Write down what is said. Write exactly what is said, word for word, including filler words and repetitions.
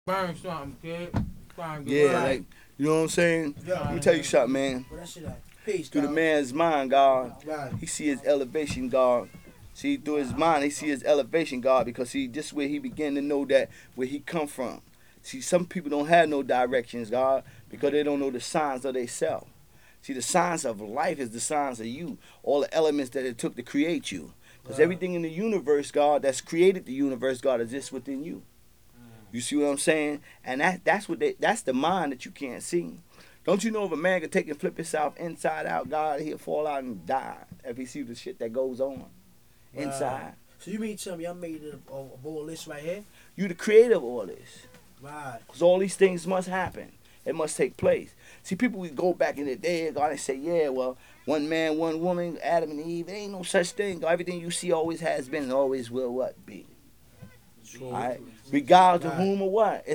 Burn something, kid. Burn the Yeah, word. like, you know what I'm saying? Yeah. Let me tell you something, man. Where that shit at? Peace, Through the dog. man's mind, God, Right. he see his elevation, God. See, through his mind, he see his elevation, God, because see, this where he begin to know that where he come from. See, some people don't have no directions, God, because they don't know the signs of themselves. See, the signs of life is the signs of you, all the elements that it took to create you. Because Right. everything in the universe, God, that's created the universe, God, exists within you. You see what I'm saying? And that that's what they, that's the mind that you can't see. Don't you know if a man could take and flip himself inside out, God, he'll fall out and die if he see the shit that goes on inside. Right. So you mean tell me I made it a, a, a bowl list right here? You the creator of all this. Right. Because all these things must happen. It must take place. See, people we go back in the day, God, and say, yeah, well, one man, one woman, Adam and Eve. There ain't no such thing. Everything you see always has been and always will what be. True. All right? Regardless of Right. whom or what.